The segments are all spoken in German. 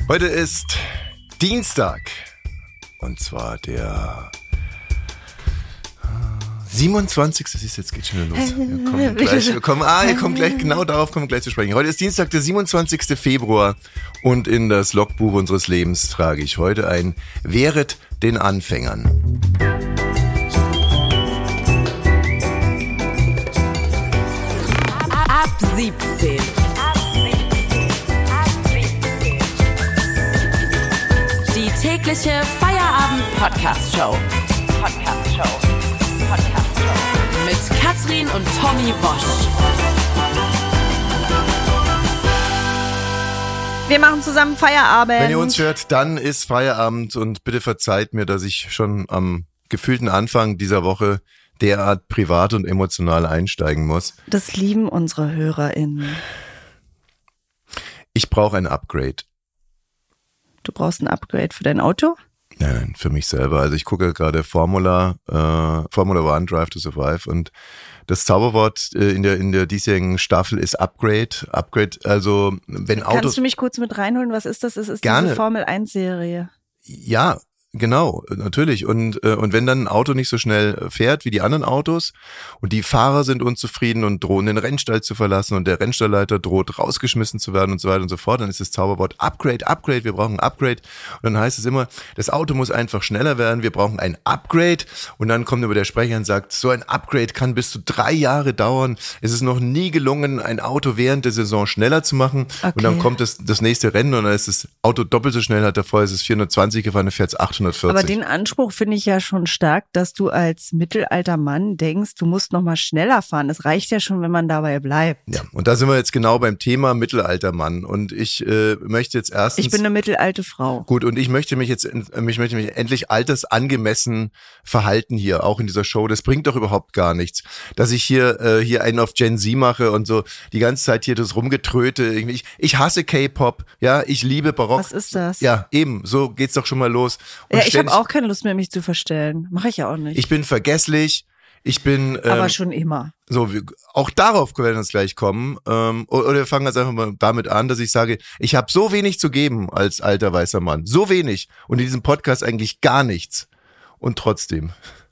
Heute ist Dienstag und zwar der 27. Siehst du, jetzt geht's schon wieder los. Wir kommen gleich genau darauf kommen wir gleich zu sprechen. Heute ist Dienstag, der 27. Februar und in das Logbuch unseres Lebens trage ich heute ein Wehret den Anfängern. Ab 17. Die tägliche Feierabend-Podcast-Show. Mit Katrin und Tommy Bosch. Wir machen zusammen Feierabend. Wenn ihr uns hört, dann ist Feierabend und bitte verzeiht mir, dass ich schon am gefühlten Anfang dieser Woche derart privat und emotional einsteigen muss. Das lieben unsere HörerInnen. Ich brauche ein Upgrade. Du brauchst ein Upgrade für dein Auto? Nein, für mich selber. Also ich gucke gerade Formula One, Drive to Survive und das Zauberwort in der diesjährigen Staffel ist Upgrade. Upgrade, also wenn Autos... Kannst du mich kurz mit reinholen? Was ist das? Es ist Gerne. Diese Formel-1-Serie. Ja, genau, natürlich. Und wenn dann ein Auto nicht so schnell fährt wie die anderen Autos und die Fahrer sind unzufrieden und drohen den Rennstall zu verlassen und der Rennstallleiter droht rausgeschmissen zu werden und so weiter und so fort, dann ist das Zauberwort Upgrade, wir brauchen ein Upgrade. Und dann heißt es immer, das Auto muss einfach schneller werden, wir brauchen ein Upgrade. Und dann kommt immer der Sprecher und sagt, so ein Upgrade kann bis zu 3 Jahre dauern. Es ist noch nie gelungen, ein Auto während der Saison schneller zu machen. Okay. Und dann kommt das nächste Rennen und dann ist das Auto doppelt so schnell, hat davor ist es 420 gefahren, dann fährt es 840. Aber den Anspruch finde ich ja schon stark, dass du als mittelalter Mann denkst, du musst noch mal schneller fahren. Es reicht ja schon, wenn man dabei bleibt. Ja, und da sind wir jetzt genau beim Thema mittelalter Mann. Und ich möchte jetzt erstens... Ich bin eine mittelalte Frau. Gut, und ich möchte mich endlich altersangemessen verhalten hier, auch in dieser Show. Das bringt doch überhaupt gar nichts, dass ich hier einen auf Gen Z mache und so die ganze Zeit hier das Rumgetröte. Ich hasse K-Pop, ja, ich liebe Barock. Was ist das? Ja, eben, so geht's doch schon mal los. Und ja, ich habe auch keine Lust mehr, mich zu verstellen. Mache ich ja auch nicht. Ich bin vergesslich. Ich bin... aber schon immer. So, auch darauf werden wir uns gleich kommen. Oder wir fangen jetzt einfach mal damit an, dass ich sage, ich habe so wenig zu geben als alter weißer Mann. So wenig. Und in diesem Podcast eigentlich gar nichts. Und trotzdem.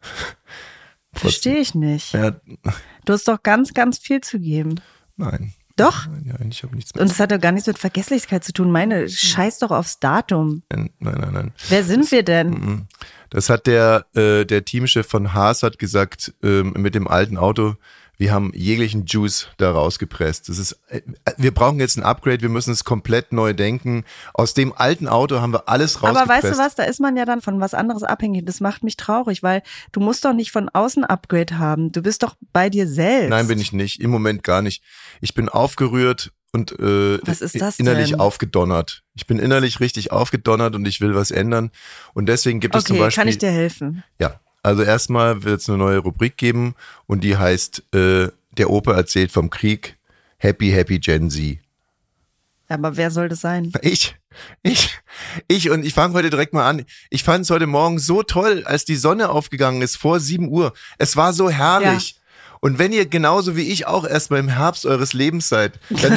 Verstehe ich nicht. Ja. Du hast doch ganz, ganz viel zu geben. Nein. Doch? Ja, ich habe nichts mehr. Und das hat doch gar nichts mit Vergesslichkeit zu tun. Scheiß doch aufs Datum. Nein. Wer sind wir denn? Das hat der Teamchef von Haas hat gesagt, mit dem alten Auto, wir haben jeglichen Juice da rausgepresst. Wir brauchen jetzt ein Upgrade, wir müssen es komplett neu denken. Aus dem alten Auto haben wir alles rausgepresst. Aber weißt du was, da ist man ja dann von was anderes abhängig. Das macht mich traurig, weil du musst doch nicht von außen Upgrade haben. Du bist doch bei dir selbst. Nein, bin ich nicht. Im Moment gar nicht. Ich bin aufgerührt und was ist das innerlich denn? Aufgedonnert. Ich bin innerlich richtig aufgedonnert und ich will was ändern. Und deswegen gibt es zum Beispiel... Kann ich dir helfen? Ja. Also erstmal wird es eine neue Rubrik geben und die heißt der Opa erzählt vom Krieg, Happy Gen Z. Aber wer soll das sein? Ich und ich fange heute direkt mal an. Ich fand es heute Morgen so toll, als die Sonne aufgegangen ist vor 7 Uhr. Es war so herrlich. Ja. Und wenn ihr genauso wie ich auch erst mal im Herbst eures Lebens seid, dann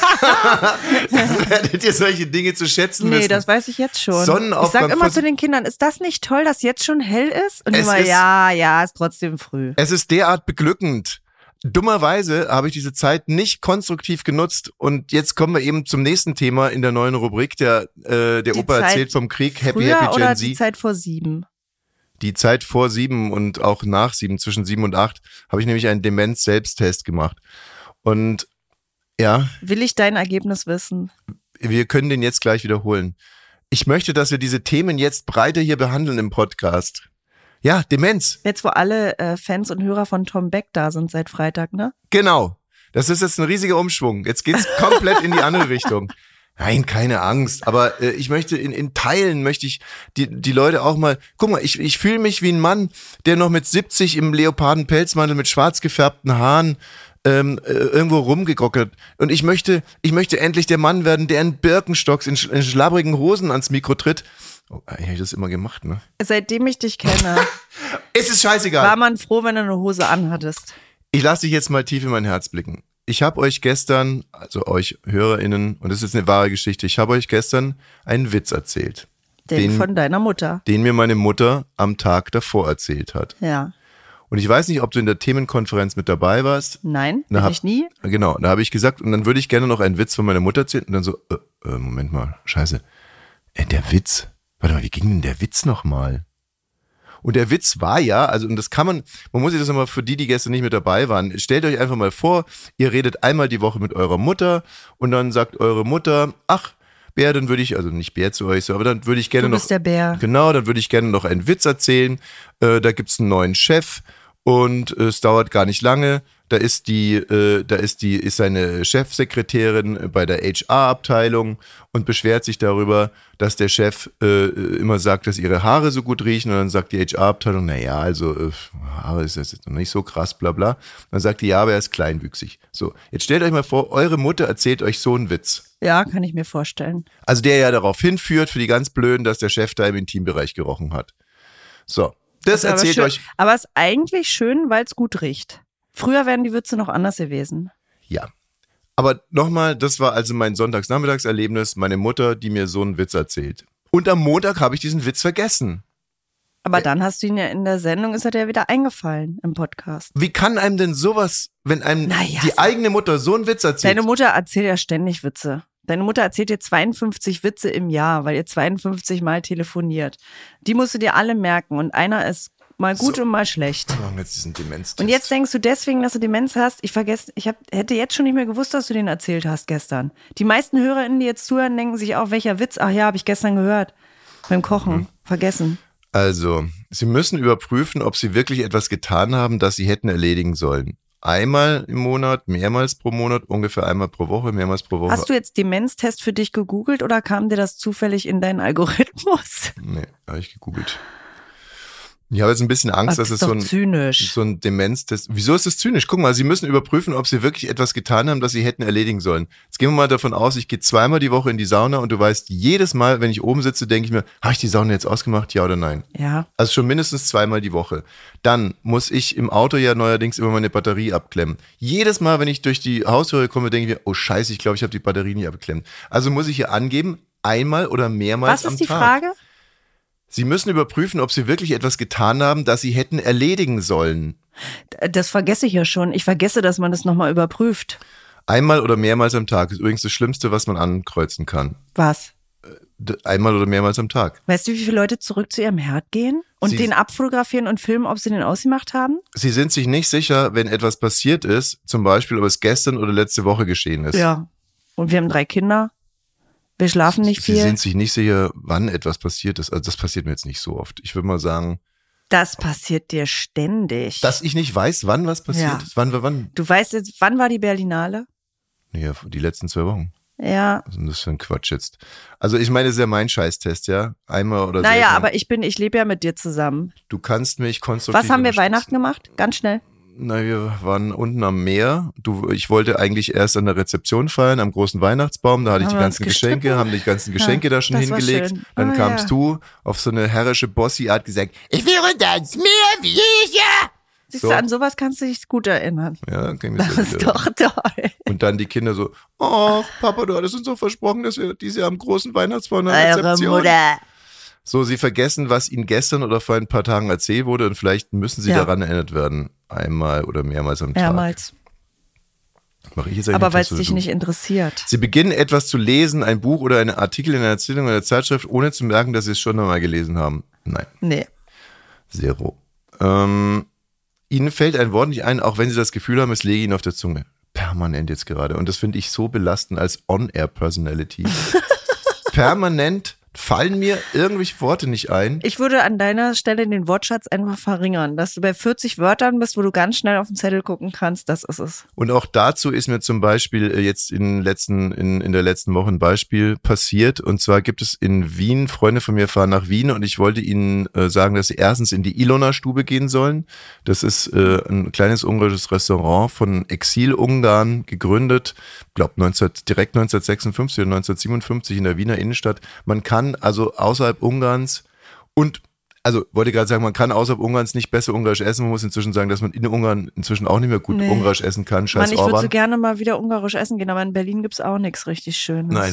werdet ihr solche Dinge zu schätzen wissen. Nee, das weiß ich jetzt schon. Sonnenaufgang. Ich sag immer zu den Kindern, ist das nicht toll, dass jetzt schon hell ist? Und immer, ja, ist trotzdem früh. Es ist derart beglückend. Dummerweise habe ich diese Zeit nicht konstruktiv genutzt und jetzt kommen wir eben zum nächsten Thema in der neuen Rubrik, der Opa erzählt vom Krieg, Happy Gen Z. Oder die Zeit vor 7? Die Zeit vor 7 und auch nach 7, zwischen 7 und 8, habe ich nämlich einen Demenz-Selbsttest gemacht. Und ja. Will ich dein Ergebnis wissen? Wir können den jetzt gleich wiederholen. Ich möchte, dass wir diese Themen jetzt breiter hier behandeln im Podcast. Ja, Demenz. Jetzt, wo alle Fans und Hörer von Tom Beck da sind seit Freitag, ne? Genau. Das ist jetzt ein riesiger Umschwung. Jetzt geht's komplett in die andere Richtung. Nein, keine Angst. Aber ich möchte in Teilen möchte ich die Leute auch mal. Guck mal, ich fühle mich wie ein Mann, der noch mit 70 im Leopardenpelzmantel mit schwarz gefärbten Haaren irgendwo rumgegockert. Und ich möchte endlich der Mann werden, der in Birkenstocks, in schlabbrigen Hosen ans Mikro tritt. Oh, ich habe das immer gemacht, ne? Seitdem ich dich kenne. Es ist scheißegal. War man froh, wenn du eine Hose anhattest. Ich lasse dich jetzt mal tief in mein Herz blicken. ich habe euch gestern, also euch HörerInnen, und das ist eine wahre Geschichte, ich habe euch gestern einen Witz erzählt. Den von deiner Mutter. Den mir meine Mutter am Tag davor erzählt hat. Ja. Und ich weiß nicht, ob du in der Themenkonferenz mit dabei warst. Nein, bin ich nie. Genau, da habe ich gesagt, und dann würde ich gerne noch einen Witz von meiner Mutter erzählen. Und dann so, Moment mal, scheiße. Der Witz, warte mal, wie ging denn der Witz nochmal? Und der Witz war ja, also und das kann man muss sich das nochmal für die gestern nicht mit dabei waren, stellt euch einfach mal vor, ihr redet einmal die Woche mit eurer Mutter und dann sagt eure Mutter, ach, Bär, dann würde ich, also nicht Bär zu euch, so, aber dann würde ich gerne noch. Du bist der Bär. Genau, dann würde ich gerne noch einen Witz erzählen. Da gibt's einen neuen Chef und es dauert gar nicht lange. Da ist seine Chefsekretärin bei der HR-Abteilung und beschwert sich darüber, dass der Chef immer sagt, dass ihre Haare so gut riechen. Und dann sagt die HR-Abteilung, naja, also Haare ist jetzt noch nicht so krass, bla bla. Dann sagt die, ja, aber er ist kleinwüchsig. So, jetzt stellt euch mal vor, eure Mutter erzählt euch so einen Witz. Ja, kann ich mir vorstellen. Also der ja darauf hinführt, für die ganz Blöden, dass der Chef da im Intimbereich gerochen hat. So, das erzählt schön, euch. Aber es ist eigentlich schön, weil es gut riecht. Früher wären die Witze noch anders gewesen. Ja. Aber nochmal, das war also mein Sonntagsnachmittagserlebnis, meine Mutter, die mir so einen Witz erzählt. Und am Montag habe ich diesen Witz vergessen. Aber dann hast du ihn ja in der Sendung, ist er dir wieder eingefallen im Podcast. Wie kann einem denn sowas, wenn einem die eigene Mutter so einen Witz erzählt? Deine Mutter erzählt ja ständig Witze. Deine Mutter erzählt dir 52 Witze im Jahr, weil ihr 52 Mal telefoniert. Die musst du dir alle merken und einer ist mal gut und mal schlecht. Wir haben jetzt diesen Demenztest. Und jetzt denkst du deswegen, dass du Demenz hast? Hätte jetzt schon nicht mehr gewusst, dass du den erzählt hast gestern. Die meisten HörerInnen, die jetzt zuhören, denken sich auch, welcher Witz? Ach ja, habe ich gestern gehört. Beim Kochen. Vergessen. Also, Sie müssen überprüfen, ob Sie wirklich etwas getan haben, das Sie hätten erledigen sollen. Einmal im Monat, mehrmals pro Monat, ungefähr einmal pro Woche, mehrmals pro Woche. Hast du jetzt Demenztest für dich gegoogelt oder kam dir das zufällig in deinen Algorithmus? Nee, habe ich gegoogelt. Ich habe jetzt ein bisschen Angst, dass es so ein Demenztest. Wieso ist es zynisch? Guck mal, Sie müssen überprüfen, ob Sie wirklich etwas getan haben, das Sie hätten erledigen sollen. Jetzt gehen wir mal davon aus, ich gehe zweimal die Woche in die Sauna und du weißt, jedes Mal, wenn ich oben sitze, denke ich mir, habe ich die Sauna jetzt ausgemacht, ja oder nein? Ja. Also schon mindestens zweimal die Woche. Dann muss ich im Auto ja neuerdings immer meine Batterie abklemmen. Jedes Mal, wenn ich durch die Haustür komme, denke ich mir, oh scheiße, ich glaube, ich habe die Batterie nicht abgeklemmt. Also muss ich hier angeben, einmal oder mehrmals am Tag. Was ist die Frage? Sie müssen überprüfen, ob Sie wirklich etwas getan haben, das Sie hätten erledigen sollen. Das vergesse ich ja schon. Ich vergesse, dass man das nochmal überprüft. Einmal oder mehrmals am Tag ist übrigens das Schlimmste, was man ankreuzen kann. Was? Einmal oder mehrmals am Tag. Weißt du, wie viele Leute zurück zu ihrem Herd gehen und den abfotografieren und filmen, ob sie den ausgemacht haben? Sie sind sich nicht sicher, wenn etwas passiert ist, zum Beispiel, ob es gestern oder letzte Woche geschehen ist. Ja. Und wir haben 3 Kinder. Wir schlafen nicht viel. Sie sind sich nicht sicher, wann etwas passiert ist. Also das passiert mir jetzt nicht so oft. Ich würde mal sagen. Das passiert dir ständig. Dass ich nicht weiß, wann was passiert ist. Wann? Du weißt jetzt, wann war die Berlinale? Ja, die letzten 2 Wochen. Ja. Was ist denn das für ein Quatsch jetzt? Also ich meine, das ist ja mein Scheißtest, ja? Einmal oder so. Naja, aber ich lebe ja mit dir zusammen. Du kannst mich konstruktiv Was haben wir Weihnachten gemacht? Ganz schnell. Na, wir waren unten am Meer. Ich wollte eigentlich erst an der Rezeption feiern, am großen Weihnachtsbaum. Da hatte ich die ganzen Geschenke, haben die ganzen Geschenke da schon hingelegt. Dann kamst du auf so eine herrische Bossi-Art gesagt, ich will runter ans Meer, wie ich ja. Siehst du, an sowas kannst du dich gut erinnern. Ja, kann ich mich das ist doch toll. Und dann die Kinder so, oh, Papa, du hattest uns so versprochen, dass wir dieses Jahr am großen Weihnachtsbaum an der Rezeption. Eure Mutter. So, sie vergessen, was ihnen gestern oder vor ein paar Tagen erzählt wurde und vielleicht müssen sie daran erinnert werden. Einmal oder mehrmals am Tag. Mehrmals. Mache ich jetzt aber weil es dich nicht interessiert. Sie beginnen etwas zu lesen, ein Buch oder einen Artikel in einer Erzählung oder einer Zeitschrift, ohne zu merken, dass sie es schon einmal gelesen haben. Nein. Nee. 0. Ihnen fällt ein Wort nicht ein, auch wenn Sie das Gefühl haben, es läge Ihnen auf der Zunge. Permanent jetzt gerade. Und das finde ich so belastend als On-Air-Personality. Permanent fallen mir irgendwelche Worte nicht ein. Ich würde an deiner Stelle den Wortschatz einfach verringern, dass du bei 40 Wörtern bist, wo du ganz schnell auf den Zettel gucken kannst, das ist es. Und auch dazu ist mir zum Beispiel jetzt in der letzten Woche ein Beispiel passiert. Und zwar gibt es in Wien, Freunde von mir fahren nach Wien und ich wollte ihnen sagen, dass sie erstens in die Ilona-Stube gehen sollen. Das ist ein kleines ungarisches Restaurant von Exil-Ungarn gegründet, ich glaube direkt 1956 oder 1957 in der Wiener Innenstadt. Man kann also außerhalb Ungarns und Also wollte gerade sagen, man kann außerhalb Ungarns nicht besser Ungarisch essen. Man muss inzwischen sagen, dass man in Ungarn inzwischen auch nicht mehr gut Ungarisch essen kann. Scheiß Mann, ich würde Orban. so gerne mal wieder Ungarisch essen gehen, aber in Berlin gibt's auch nichts richtig Schönes. Nein.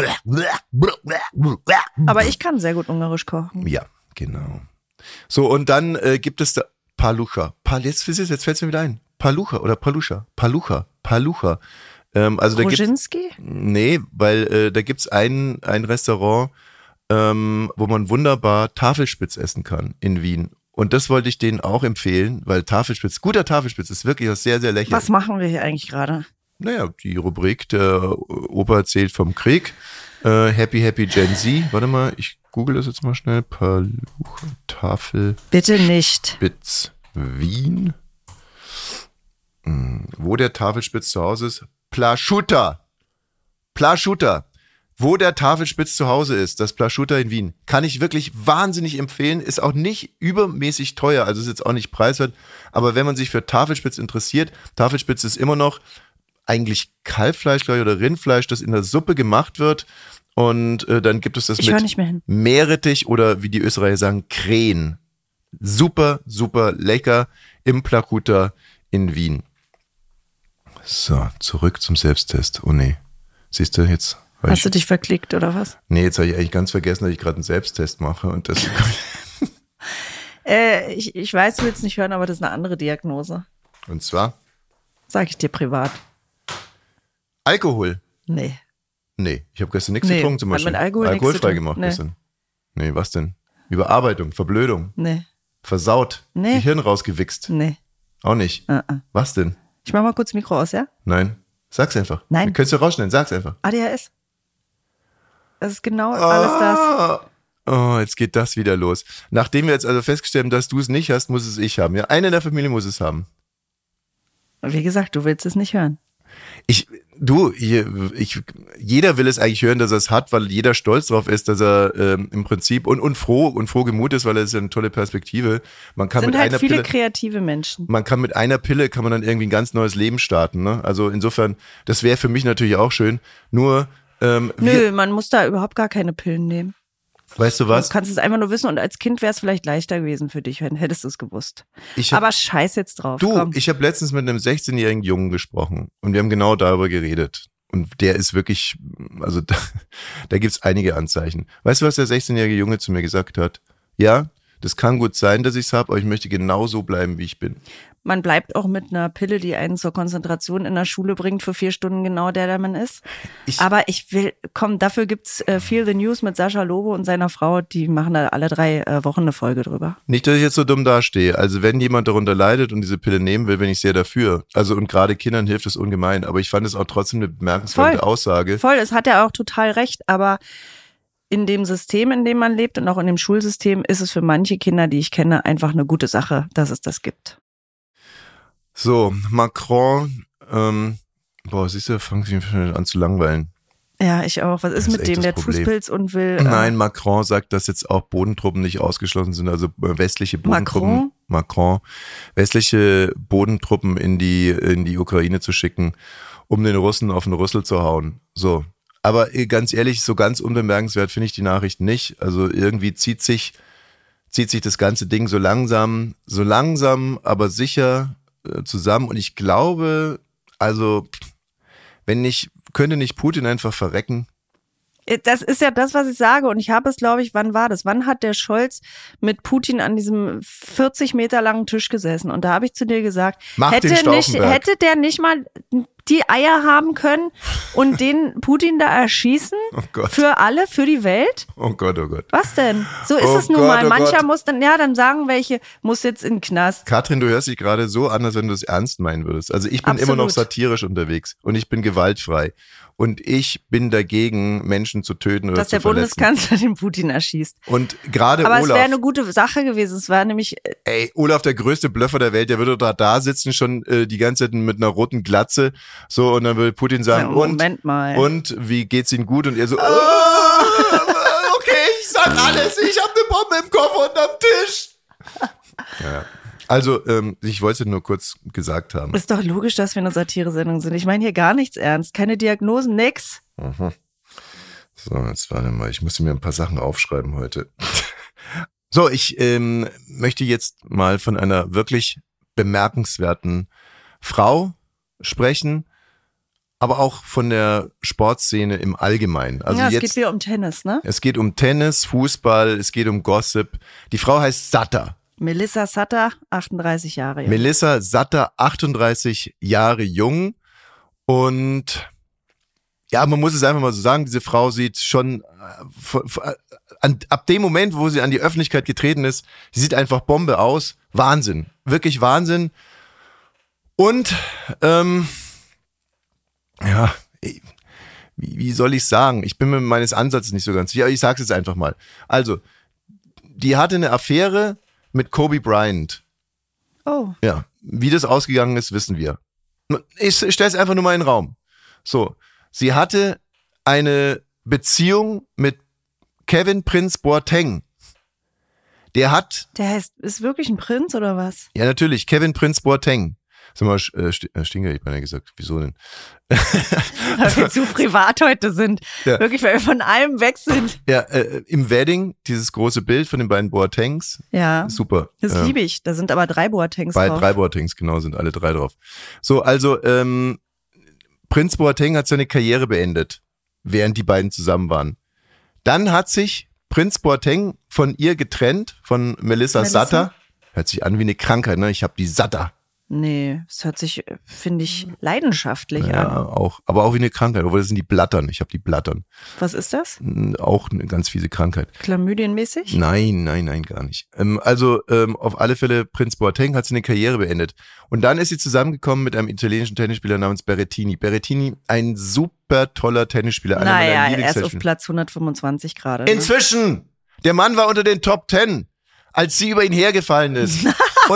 Aber ich kann sehr gut Ungarisch kochen. Ja, genau. So, und dann gibt es da Palucha. Jetzt fällt es mir wieder ein. Palucha oder Paluscha. Palucha. Also da Gruzinski? Nee, weil da gibt's ein Restaurant, wo man wunderbar Tafelspitz essen kann in Wien. Und das wollte ich denen auch empfehlen, weil guter Tafelspitz ist wirklich was sehr, sehr lächerlich. Was machen wir hier eigentlich gerade? Naja, die Rubrik, der Opa erzählt vom Krieg. Happy Gen Z. Warte mal, ich google das jetzt mal schnell. Palucha, Tafel. Bitte nicht. Spitz Wien. Wo der Tafelspitz zu Hause ist. Plaschuta. Wo der Tafelspitz zu Hause ist, das Plaschuta in Wien, kann ich wirklich wahnsinnig empfehlen. Ist auch nicht übermäßig teuer, also ist jetzt auch nicht preiswert. Aber wenn man sich für Tafelspitz interessiert, Tafelspitz ist immer noch eigentlich Kalbfleisch, glaube ich, oder Rindfleisch, das in der Suppe gemacht wird. Und dann gibt es das mit Meerrettich oder wie die Österreicher sagen, Krähen. Super, super lecker im Plaschuta in Wien. So, zurück zum Selbsttest. Oh nee. Siehst du jetzt? Hast du dich verklickt oder was? Nee, jetzt habe ich eigentlich ganz vergessen, dass ich gerade einen Selbsttest mache. Und das ich weiß, du willst nicht hören, aber das ist eine andere Diagnose. Und zwar? Sag ich dir privat. Alkohol? Nee, ich habe gestern nichts getrunken zum Beispiel. Mit Alkohol alkoholfrei gemacht gestern. Nee, was denn? Überarbeitung, Verblödung. Nee. Versaut. Gehirn rausgewichst. Nee. Auch nicht. Was denn? Ich mach mal kurz Mikro aus, ja? Nein. Sag's einfach. Nein. Wir können es ja rausschneiden. Sag's einfach. ADHS. Das ist genau alles das. Oh, jetzt geht das wieder los. Nachdem wir jetzt also festgestellt haben, dass du es nicht hast, muss es ich haben. Ja, einer in der Familie muss es haben. Wie gesagt, du willst es nicht hören. Jeder will es eigentlich hören, dass er es hat, weil jeder stolz drauf ist, dass er im Prinzip und froh gemut ist, weil es ist ja eine tolle Perspektive. Man kann sind mit halt einer viele Pille, kreative Menschen. Man kann mit einer Pille kann man dann irgendwie ein ganz neues Leben starten. Ne? Also insofern, das wäre für mich natürlich auch schön. Nur Nö, man muss da überhaupt gar keine Pillen nehmen. Weißt du was? Du kannst es einfach nur wissen und als Kind wäre es vielleicht leichter gewesen für dich, hättest du es gewusst. Aber scheiß jetzt drauf. Ich habe letztens mit einem 16-jährigen Jungen gesprochen und wir haben genau darüber geredet. Und der ist wirklich, also da gibt's einige Anzeichen. Weißt du, was der 16-jährige Junge zu mir gesagt hat? Ja, das kann gut sein, dass ich's habe, aber ich möchte genau so bleiben, wie ich bin. Man bleibt auch mit einer Pille, die einen zur Konzentration in der Schule bringt, für 4 Stunden genau der man ist. Aber dafür gibt's Feel the News mit Sascha Lobo und seiner Frau, die machen da alle 3 Wochen eine Folge drüber. Nicht, dass ich jetzt so dumm dastehe. Also wenn jemand darunter leidet und diese Pille nehmen will, bin ich sehr dafür. Also und gerade Kindern hilft es ungemein. Aber ich fand es auch trotzdem eine bemerkenswerte Aussage. Voll, es hat ja auch total recht, aber in dem System, in dem man lebt und auch in dem Schulsystem ist es für manche Kinder, die ich kenne, einfach eine gute Sache, dass es das gibt. So, Macron, siehst du, fangen sie an zu langweilen. Ja, ich auch. Was ist mit dem, der Fußpilz und will... Nein, Macron sagt, dass jetzt auch Bodentruppen nicht ausgeschlossen sind, also westliche Bodentruppen. Macron, westliche Bodentruppen in die Ukraine zu schicken, um den Russen auf den Rüssel zu hauen. So. Aber ganz ehrlich, so ganz unbemerkenswert finde ich die Nachricht nicht. Also irgendwie zieht sich das ganze Ding so langsam, aber sicher zusammen. Und ich glaube, also, könnte nicht Putin einfach verrecken? Das ist ja das, was ich sage. Und ich habe es, glaube ich, wann war das? Wann hat der Scholz mit Putin an diesem 40 Meter langen Tisch gesessen? Und da habe ich zu dir gesagt, hätte der nicht mal die Eier haben können und den Putin da erschießen? Oh Gott. Für alle, für die Welt? Oh Gott, oh Gott. Was denn? So ist es nun mal. Mancher muss dann, dann sagen welche, muss jetzt in den Knast. Katrin, du hörst dich gerade so an, als wenn du es ernst meinen würdest. Also ich bin immer noch satirisch unterwegs und ich bin gewaltfrei. Und ich bin dagegen, Menschen zu töten oder zu verletzen. Dass der Bundeskanzler den Putin erschießt. Und gerade Aber Olaf. es wäre eine gute Sache gewesen. Es war nämlich... Olaf, der größte Blöffer der Welt, der würde da sitzen, schon die ganze Zeit mit einer roten Glatze. So, und dann würde Putin sagen, Moment mal. Und wie geht's Ihnen gut? Und er so, okay, ich sag alles, ich habe eine Bombe im Koffer unterm Tisch. Ja. Also, ich wollte es nur kurz gesagt haben. Ist doch logisch, dass wir eine Satire-Sendung sind. Ich meine hier gar nichts ernst. Keine Diagnosen, nix. Mhm. So, jetzt warte mal. Ich musste mir ein paar Sachen aufschreiben heute. So, ich möchte jetzt mal von einer wirklich bemerkenswerten Frau sprechen, aber auch von der Sportszene im Allgemeinen. Also es geht wieder um Tennis, ne? Es geht um Tennis, Fußball, es geht um Gossip. Die Frau heißt Sutter. Melissa Sutter, 38 Jahre jung. Melissa Sutter, 38 Jahre jung. Und ja, man muss es einfach mal so sagen, diese Frau sieht schon, ab dem Moment, wo sie an die Öffentlichkeit getreten ist, sie sieht einfach Bombe aus. Wahnsinn, wirklich Wahnsinn. Und ja, wie soll ich sagen? Ich bin mir meines Ansatzes nicht so ganz sicher, aber ich sag's jetzt einfach mal. Also, die hatte eine Affäre mit Kobe Bryant. Oh. Ja, wie das ausgegangen ist, wissen wir. Ich stell's einfach nur mal in den Raum. So, sie hatte eine Beziehung mit Kevin Prince Boateng. Der ist wirklich ein Prinz oder was? Ja, natürlich, Kevin Prince Boateng. Sag mal, Stinger, ich meine ja gesagt, wieso denn? Weil wir zu privat heute sind. Ja. Wirklich, weil wir von allem weg sind. Ja, im Wedding, dieses große Bild von den beiden Boatengs. Ja. Super. Das liebe ich. Da sind aber 3 Boatengs drauf. 3 Boatengs, genau, sind alle 3 drauf. So, also, Prinz Boateng hat seine Karriere beendet, während die beiden zusammen waren. Dann hat sich Prinz Boateng von ihr getrennt, von Melissa Sutter. Hört sich an wie eine Krankheit, ne? Ich habe die Sutter. Nee, es hört sich, finde ich, leidenschaftlich an. Ja, auch, aber auch wie eine Krankheit, obwohl das sind die Blattern. Ich habe die Blattern. Was ist das? Auch eine ganz fiese Krankheit. Chlamydienmäßig? Nein, gar nicht. Auf alle Fälle, Prinz Boateng hat seine Karriere beendet. Und dann ist sie zusammengekommen mit einem italienischen Tennisspieler namens Berrettini. Berrettini, ein super toller Tennisspieler. Naja, er ist auf Platz 125 gerade. Inzwischen! Der Mann war unter den Top 10, als sie über ihn hergefallen ist.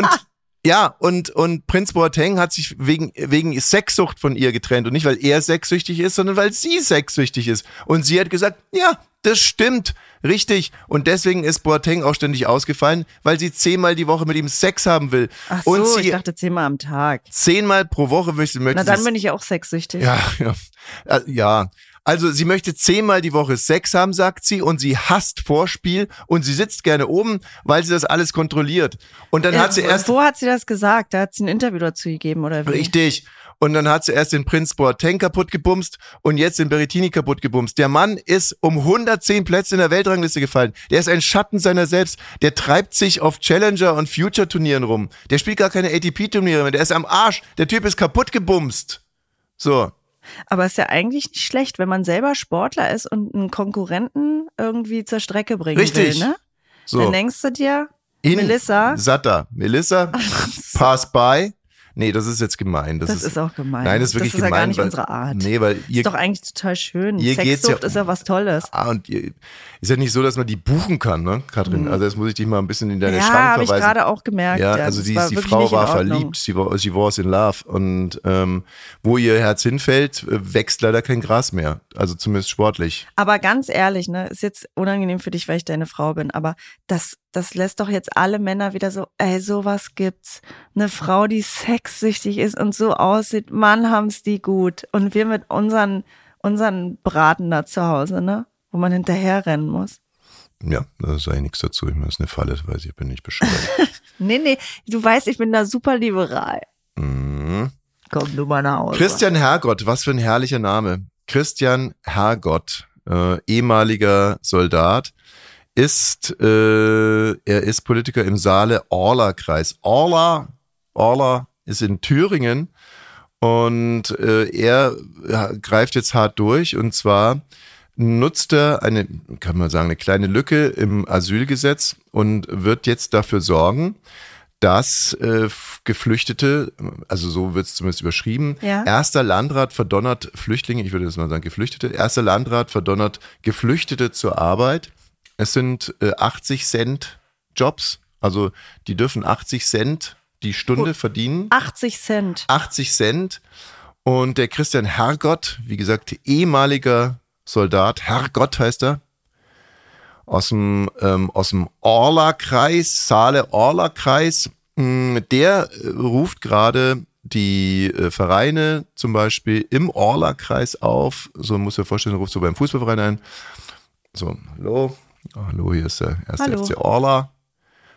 Und Prinz Boateng hat sich wegen Sexsucht von ihr getrennt. Und nicht, weil er sexsüchtig ist, sondern weil sie sexsüchtig ist. Und sie hat gesagt, ja, das stimmt, richtig. Und deswegen ist Boateng auch ständig ausgefallen, weil sie 10-mal die Woche mit ihm Sex haben will. Ach so, und ich dachte 10-mal am Tag. 10-mal pro Woche möchte Na, dann bin ich ja auch sexsüchtig. Ja. Also sie möchte 10-mal die Woche Sex haben, sagt sie, und sie hasst Vorspiel und sie sitzt gerne oben, weil sie das alles kontrolliert. Und dann hat sie erst... Wo hat sie das gesagt? Da hat sie ein Interview dazu gegeben, oder wie? Richtig. Und dann hat sie erst den Prinz Boateng kaputt gebumst und jetzt den Berrettini kaputt gebumst. Der Mann ist um 110 Plätze in der Weltrangliste gefallen. Der ist ein Schatten seiner selbst. Der treibt sich auf Challenger- und Future-Turnieren rum. Der spielt gar keine ATP-Turniere mehr. Der ist am Arsch. Der Typ ist kaputt gebumst. So. Aber ist ja eigentlich nicht schlecht, wenn man selber Sportler ist und einen Konkurrenten irgendwie zur Strecke bringen will, ne? So. Dann denkst du dir, Melissa, pass by. Nee, das ist jetzt gemein. Das ist auch gemein. Nein, das ist wirklich gemein. Das ist ja gar nicht unsere Art. Nee, weil ist doch eigentlich total schön. Sexsucht ist ja was Tolles. Und ist ja nicht so, dass man die buchen kann, ne, Katrin? Also jetzt muss ich dich mal ein bisschen in deine Schrank verweisen. Ja, habe ich gerade auch gemerkt. Ja, also die Frau war verliebt. Sie war in love. Und wo ihr Herz hinfällt, wächst leider kein Gras mehr. Also zumindest sportlich. Aber ganz ehrlich, ne, ist jetzt unangenehm für dich, weil ich deine Frau bin, aber das lässt doch jetzt alle Männer wieder so, sowas gibt's. Eine Frau, die sexsüchtig ist und so aussieht, Mann, haben's die gut. Und wir mit unseren Braten da zu Hause, ne, wo man hinterher rennen muss. Ja, da sage ich nichts dazu. Ich meine, das ist eine Falle, weiß ich bin nicht bescheuert. Nee, du weißt, ich bin da super liberal. Mhm. Komm du mal nach Hause. Christian Hergott, was für ein herrlicher Name. Christian Hergott, ehemaliger Soldat. Er ist Politiker im Saale-Orla-Kreis. Orla ist in Thüringen und er greift jetzt hart durch und zwar nutzt er eine kleine Lücke im Asylgesetz und wird jetzt dafür sorgen, dass Geflüchtete, also so wird es zumindest überschrieben, Erster Landrat verdonnert Flüchtlinge, ich würde das mal sagen Geflüchtete, Erster Landrat verdonnert Geflüchtete zur Arbeit. Es sind 80 Cent Jobs, also die dürfen 80 Cent die Stunde verdienen. 80 Cent. 80 Cent. Und der Christian Hergott, wie gesagt, ehemaliger Soldat, Hergott heißt er, aus dem Orla-Kreis, Saale-Orla-Kreis, der ruft gerade die Vereine zum Beispiel im Orla-Kreis auf, so muss man sich vorstellen, ruft so beim Fußballverein ein, so, hallo, hier ist der erste FC Orla.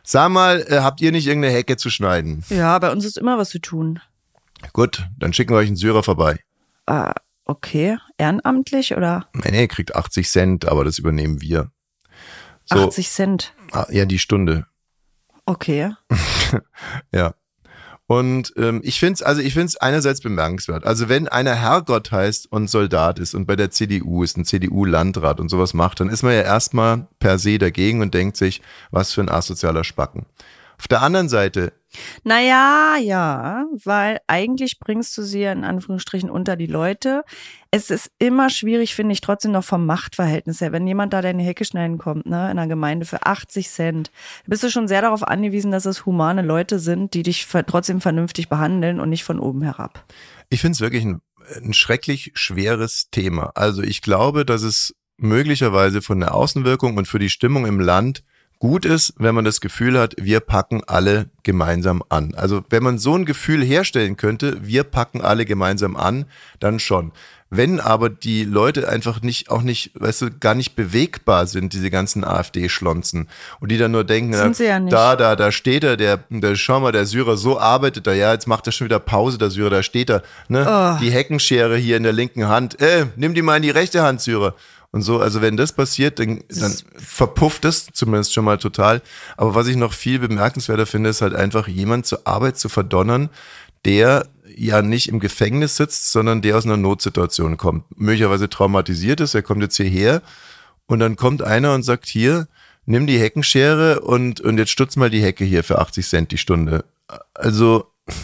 Sag mal, habt ihr nicht irgendeine Hecke zu schneiden? Ja, bei uns ist immer was zu tun. Gut, dann schicken wir euch einen Syrer vorbei. Okay. Ehrenamtlich oder? Nee, kriegt 80 Cent, aber das übernehmen wir. So, 80 Cent? Ja, die Stunde. Okay. Ja. Und ich finde es einerseits bemerkenswert. Also wenn einer Herrgott heißt und Soldat ist und bei der CDU ist, ein CDU-Landrat und sowas macht, dann ist man ja erstmal per se dagegen und denkt sich, was für ein asozialer Spacken. Auf der anderen Seite. Naja, ja, weil eigentlich bringst du sie ja in Anführungsstrichen unter die Leute. Es ist immer schwierig, finde ich, trotzdem noch vom Machtverhältnis her. Wenn jemand da deine Hecke schneiden kommt, ne, in einer Gemeinde für 80 Cent, bist du schon sehr darauf angewiesen, dass es humane Leute sind, die dich trotzdem vernünftig behandeln und nicht von oben herab. Ich finde es wirklich ein schrecklich schweres Thema. Also ich glaube, dass es möglicherweise von der Außenwirkung und für die Stimmung im Land gut ist, wenn man das Gefühl hat, wir packen alle gemeinsam an. Also wenn man so ein Gefühl herstellen könnte, wir packen alle gemeinsam an, dann schon. Wenn aber die Leute einfach gar nicht bewegbar sind, diese ganzen AfD-Schlonzen, und die dann nur denken, da steht er, schau mal, der Syrer, so arbeitet er, ja, jetzt macht er schon wieder Pause, der Syrer, da steht er, ne, die Heckenschere hier in der linken Hand, nimm die mal in die rechte Hand, Syrer. Und so, also wenn das passiert, dann verpufft es zumindest schon mal total. Aber was ich noch viel bemerkenswerter finde, ist halt einfach jemand zur Arbeit zu verdonnern, der ja nicht im Gefängnis sitzt, sondern der aus einer Notsituation kommt. Möglicherweise traumatisiert ist, er kommt jetzt hierher und dann kommt einer und sagt, hier, nimm die Heckenschere und jetzt stutz mal die Hecke hier für 80 Cent die Stunde. Also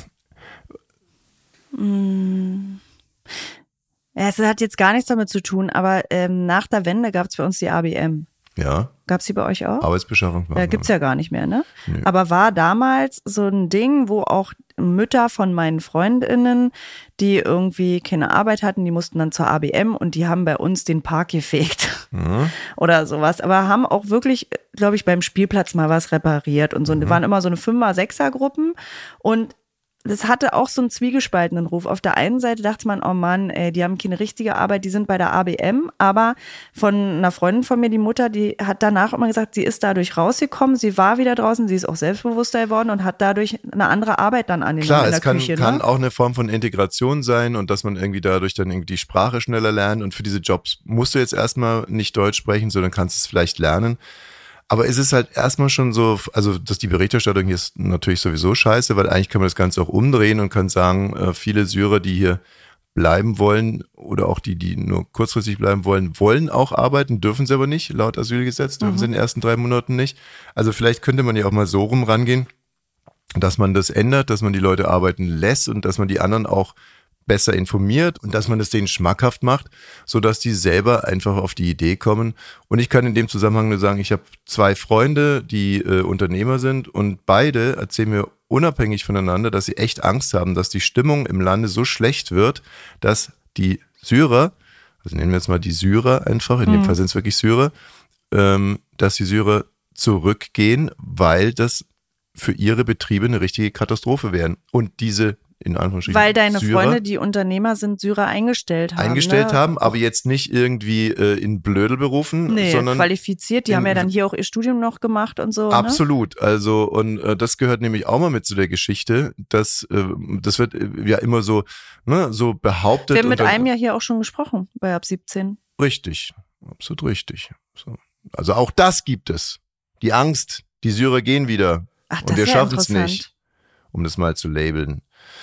Ja, es hat jetzt gar nichts damit zu tun, aber nach der Wende gab es bei uns die ABM. Ja. Gab es die bei euch auch? Arbeitsbeschaffung. Gibt's ja gar nicht mehr, ne? Nee. Aber war damals so ein Ding, wo auch Mütter von meinen FreundInnen, die irgendwie keine Arbeit hatten, die mussten dann zur ABM und die haben bei uns den Park gefegt. Mhm. Oder sowas. Aber haben auch wirklich, glaube ich, beim Spielplatz mal was repariert und so. Und waren immer so eine 5er-, 6er-Gruppen und das hatte auch so einen zwiegespaltenen Ruf. Auf der einen Seite dachte man, oh Mann, die haben keine richtige Arbeit, die sind bei der ABM. Aber von einer Freundin von mir, die Mutter, die hat danach immer gesagt, sie ist dadurch rausgekommen, sie war wieder draußen, sie ist auch selbstbewusster geworden und hat dadurch eine andere Arbeit dann angenommen in der Küche. Klar, es kann auch eine Form von Integration sein und dass man irgendwie dadurch dann irgendwie die Sprache schneller lernt. Und für diese Jobs musst du jetzt erstmal nicht Deutsch sprechen, sondern kannst es vielleicht lernen. Aber es ist halt erstmal schon so, also dass die Berichterstattung hier ist natürlich sowieso scheiße, weil eigentlich kann man das Ganze auch umdrehen und kann sagen, viele Syrer, die hier bleiben wollen oder auch die nur kurzfristig bleiben wollen, wollen auch arbeiten, dürfen sie aber nicht, laut Asylgesetz, dürfen sie in den ersten 3 Monaten nicht. Also vielleicht könnte man ja auch mal so rum rangehen, dass man das ändert, dass man die Leute arbeiten lässt und dass man die anderen auch besser informiert und dass man es denen schmackhaft macht, sodass die selber einfach auf die Idee kommen. Und ich kann in dem Zusammenhang nur sagen, ich habe 2 Freunde, die Unternehmer sind und beide erzählen mir unabhängig voneinander, dass sie echt Angst haben, dass die Stimmung im Lande so schlecht wird, dass die Syrer, also nennen wir jetzt mal die Syrer einfach, in dem Fall sind es wirklich Syrer, dass die Syrer zurückgehen, weil das für ihre Betriebe eine richtige Katastrophe wären. Und diese in Anführungsstrichen weil deine Syrer Freunde, die Unternehmer sind, Syrer eingestellt haben. Aber jetzt nicht irgendwie in Blödelberufen, sondern qualifiziert. Die haben ja dann hier auch ihr Studium noch gemacht und so. Absolut. Ne? Also und das gehört nämlich auch mal mit zu der Geschichte, dass das wird ja immer so so behauptet. Wir haben mit einem ja hier auch schon gesprochen bei ab 17. Richtig, absolut richtig. So. Also auch das gibt es. Die Angst, die Syrer gehen wieder. Ach, und wir schaffen es nicht, um das mal zu labeln.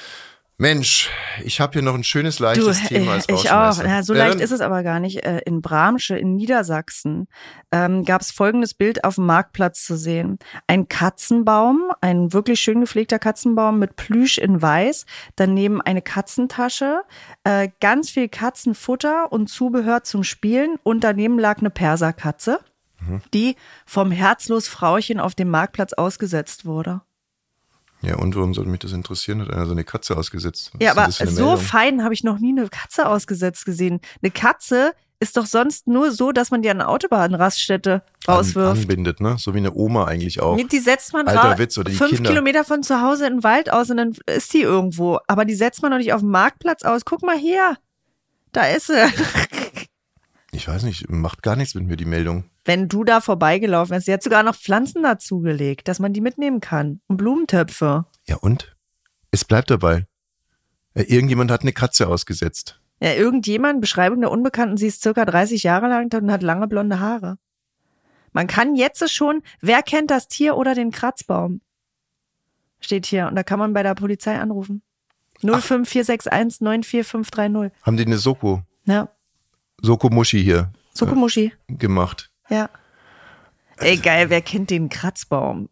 Mensch, ich habe hier noch ein schönes, leichtes Thema als Rausschmeißer. Ich auch. Ja, so leicht ist es aber gar nicht. In Bramsche in Niedersachsen gab es folgendes Bild auf dem Marktplatz zu sehen. Ein Katzenbaum, ein wirklich schön gepflegter Katzenbaum mit Plüsch in weiß, daneben eine Katzentasche, ganz viel Katzenfutter und Zubehör zum Spielen und daneben lag eine Perserkatze, die vom herzlos Frauchen auf dem Marktplatz ausgesetzt wurde. Ja, und warum sollte mich das interessieren? Hat einer so eine Katze ausgesetzt? Ja, aber so fein habe ich noch nie eine Katze ausgesetzt gesehen. Eine Katze ist doch sonst nur so, dass man die an eine Autobahnraststätte rauswirft. Anbindet, ne? So wie eine Oma eigentlich auch. Die setzt man Alter Witz, oder die 5 Kinder. Kilometer von zu Hause in den Wald aus und dann ist die irgendwo. Aber die setzt man doch nicht auf dem Marktplatz aus. Guck mal hier, da ist sie. Ich weiß nicht, macht gar nichts mit mir die Meldung. Wenn du da vorbeigelaufen wärst, sie hat sogar noch Pflanzen dazugelegt, dass man die mitnehmen kann. Und Blumentöpfe. Ja und? Es bleibt dabei. Ja, irgendjemand hat eine Katze ausgesetzt. Ja, irgendjemand, Beschreibung der Unbekannten, sie ist circa 30 Jahre lang und hat lange blonde Haare. Man kann jetzt schon, wer kennt das Tier oder den Kratzbaum? Steht hier. Und da kann man bei der Polizei anrufen. 05461 94530. Haben die eine Soko? Ja. Soko-Muschi hier. Soko-Muschi. Gemacht. Ja. Ey, geil, wer kennt den Kratzbaum?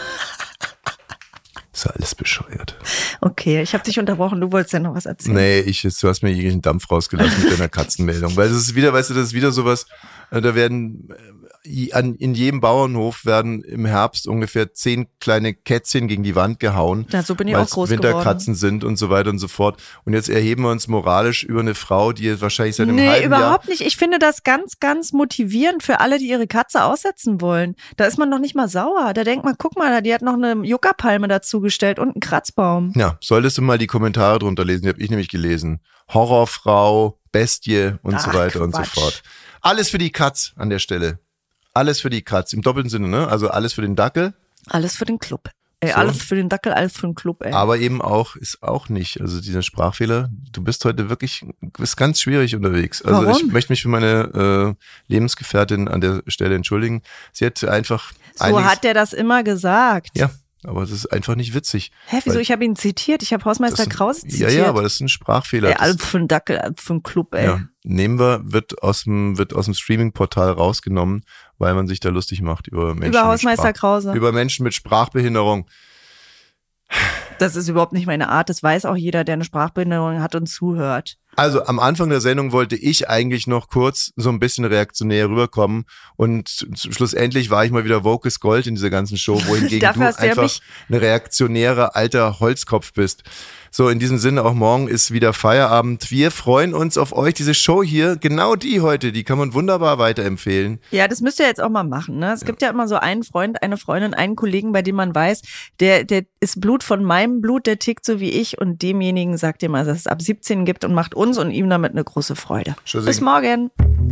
Ist ja alles bescheuert. Okay, ich habe dich unterbrochen, du wolltest ja noch was erzählen. Nee, du hast mir jeglichen Dampf rausgelassen mit deiner Katzenmeldung. Weil das ist wieder, weißt du, das ist wieder sowas, da werden in jedem Bauernhof werden im Herbst ungefähr 10 kleine Kätzchen gegen die Wand gehauen. Ja, so bin ich auch groß geworden. Winterkatzen sind und so weiter und so fort. Und jetzt erheben wir uns moralisch über eine Frau, die jetzt wahrscheinlich seit einem halben Jahr... Nee, überhaupt nicht. Ich finde das ganz, ganz motivierend für alle, die ihre Katze aussetzen wollen. Da ist man noch nicht mal sauer. Da denkt man, guck mal, die hat noch eine Juckerpalme dazugestellt und einen Kratzbaum. Ja, solltest du mal die Kommentare drunter lesen. Die habe ich nämlich gelesen. Horrorfrau, Bestie und so weiter und so fort. Alles für die Katz an der Stelle. Alles für die Katz, im doppelten Sinne, ne? Also alles für den Dackel. Alles für den Club. Ey, so. Alles für den Dackel, alles für den Club, ey. Aber eben auch, ist auch nicht. Also dieser Sprachfehler, du bist heute wirklich, bist ganz schwierig unterwegs. Also Warum? Ich möchte mich für meine Lebensgefährtin an der Stelle entschuldigen. Sie hat einfach... So hat der das immer gesagt. Ja. Aber das ist einfach nicht witzig. Hä, wieso? Ich habe ihn zitiert. Ich habe Hausmeister Krause zitiert. Ja, aber das ist ein Sprachfehler. Ey, alles für den Dackel, alles für den Club, ey. Ja. Nehmen wir, wird aus dem Streaming-Portal rausgenommen, weil man sich da lustig macht über Menschen. Über Hausmeister Krause. Über Menschen mit Sprachbehinderung. Das ist überhaupt nicht meine Art. Das weiß auch jeder, der eine Sprachbehinderung hat und zuhört. Also am Anfang der Sendung wollte ich eigentlich noch kurz so ein bisschen reaktionär rüberkommen und schlussendlich war ich mal wieder woke as Gold in dieser ganzen Show, wohingegen du einfach eine reaktionäre alter Holzkopf bist. So, in diesem Sinne, auch morgen ist wieder Feierabend. Wir freuen uns auf euch. Diese Show hier, genau die heute, die kann man wunderbar weiterempfehlen. Ja, das müsst ihr jetzt auch mal machen, ne? Es gibt ja immer so einen Freund, eine Freundin, einen Kollegen, bei dem man weiß, der ist Blut von meinem Blut, der tickt so wie ich und demjenigen sagt ihr mal, dass es ab 17 gibt und macht uns und ihm damit eine große Freude. Tschüssing. Bis morgen.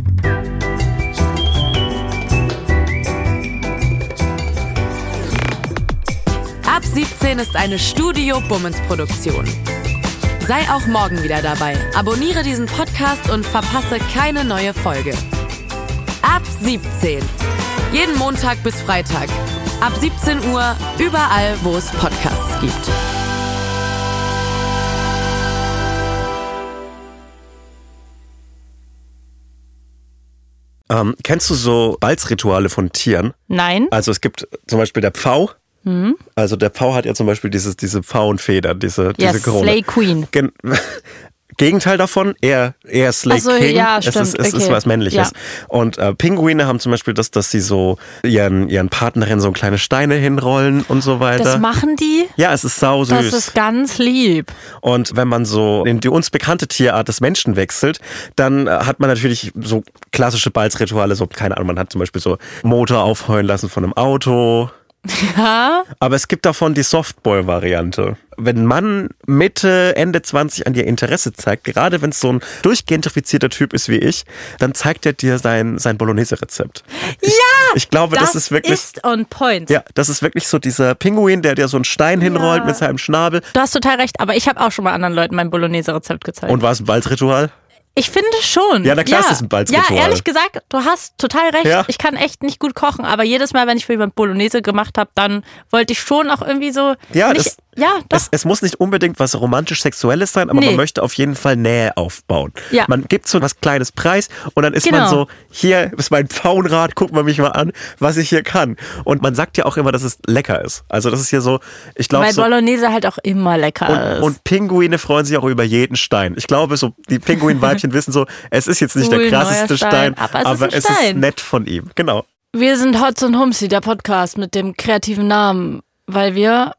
Ab 17 ist eine Studio Bummens Produktion. Sei auch morgen wieder dabei. Abonniere diesen Podcast und verpasse keine neue Folge. Ab 17. Jeden Montag bis Freitag. Ab 17 Uhr überall, wo es Podcasts gibt. Kennst du so Balzrituale von Tieren? Nein. Also es gibt zum Beispiel der Pfau. Also der Pfau hat ja zum Beispiel diese Pfauenfedern, diese Krone. Slay Queen. Gegenteil davon, eher Slay King. Ja, es stimmt. ist was Männliches. Ja. Und Pinguine haben zum Beispiel dass sie so ihren Partnerinnen so kleine Steine hinrollen und so weiter. Das machen die? Ja, es ist sau süß. Das ist ganz lieb. Und wenn man so in die uns bekannte Tierart des Menschen wechselt, dann hat man natürlich so klassische Balzrituale, so keine Ahnung, man hat zum Beispiel so Motor aufheulen lassen von einem Auto. Ja. Aber es gibt davon die Softboy-Variante. Wenn ein Mann Mitte, Ende 20 an dir Interesse zeigt, gerade wenn es so ein durchgentrifizierter Typ ist wie ich, dann zeigt er dir sein Bolognese-Rezept. Ich glaube, das ist wirklich... Das ist on point. Ja, das ist wirklich so dieser Pinguin, der dir so einen Stein hinrollt mit seinem Schnabel. Du hast total recht, aber ich habe auch schon mal anderen Leuten mein Bolognese-Rezept gezeigt. Und war es ein Balzritual? Ich finde schon. Ja, na klar, ist das ein Balzritual. Ja, ehrlich gesagt, du hast total recht. Ja. Ich kann echt nicht gut kochen, aber jedes Mal, wenn ich für jemanden Bolognese gemacht habe, dann wollte ich schon auch irgendwie so... Ja, doch. Es muss nicht unbedingt was romantisch-sexuelles sein, aber man möchte auf jeden Fall Nähe aufbauen. Ja. Man gibt so was Kleines preis und dann ist man so, hier ist mein Pfauenrad, guck mal mich mal an, was ich hier kann. Und man sagt ja auch immer, dass es lecker ist. Also das ist hier so, ich glaube Weil Bolognese halt auch immer lecker ist. Und Pinguine freuen sich auch über jeden Stein. Ich glaube, so die Pinguinweibchen wissen so, es ist jetzt nicht der krasseste Stein, aber es ist nett von ihm. Genau. Wir sind Hotz und Humsi, der Podcast mit dem kreativen Namen, weil wir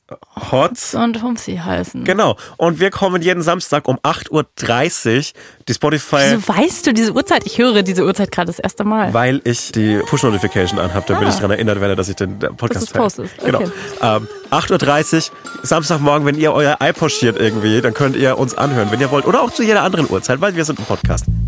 Hotz und Humsi heißen. Genau. Und wir kommen jeden Samstag um 8.30 Uhr. Die Spotify... Wieso weißt du diese Uhrzeit? Ich höre diese Uhrzeit gerade das erste Mal. Weil ich die Push-Notification anhabe, damit ich daran erinnert werde, dass ich den Podcast postest. Genau. Okay. 8.30 Uhr, Samstagmorgen, wenn ihr euer iPod schiert irgendwie, dann könnt ihr uns anhören, wenn ihr wollt. Oder auch zu jeder anderen Uhrzeit, weil wir sind ein Podcast.